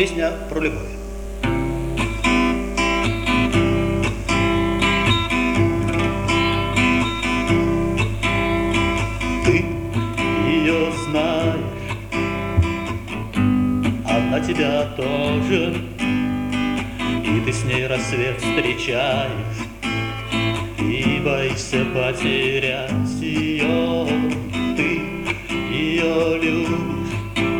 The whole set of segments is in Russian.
Песня про любовь. Ты ее знаешь, она тебя тоже, и ты с ней рассвет встречаешь, и боишься потерять ее. Ты ее любишь,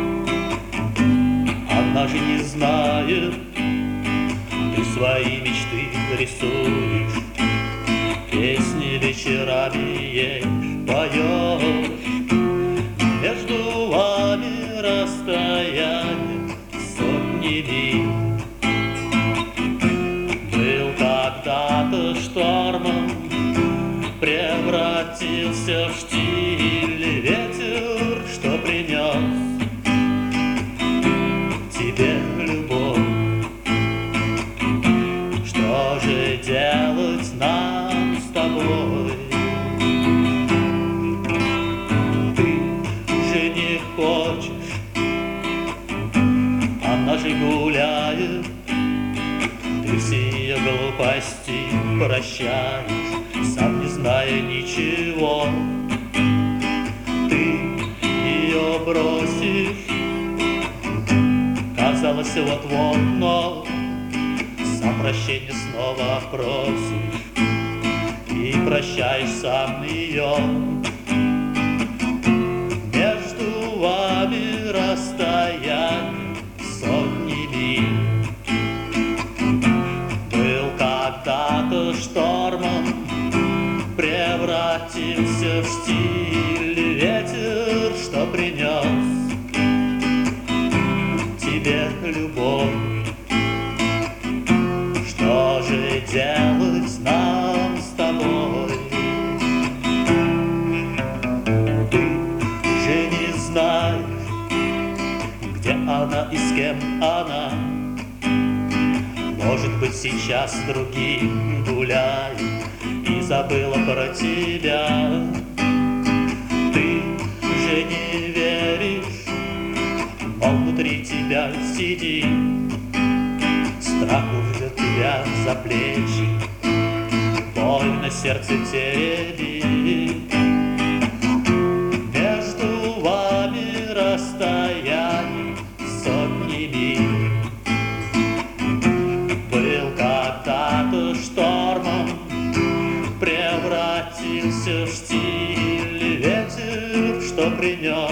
она же не знает. Ты свои мечты рисуешь, песни вечерами ей поешь. Между вами расстояние сотни миль. Был когда-то штормом, превратился в штиль ветер, что принес тебе любовь. Что же делать нам с тобой? Ты же не хочешь, она же гуляет. Ты все глупости прощаешь, сам не зная ничего. Ты ее бросишь, казалось, вот-вот, но сам прощения снова просишь и прощаешь сам ее. Между вами расстояние сотни миль. Был когда-то штормом, превратился в штиль ветер, что принес тебе любовь. Что же делать нам с тобой? Ты же не знаешь, где она и с кем она. Может быть, сейчас с другим гуляет и забыла про тебя. Ты же не веришь, он внутри тебя сидит. Страх рвет тебя за плечи, боль на сердце теребит. Между вами расстояние сотни миль. Был когда-то штормом, превратился в штиль ветер, что принес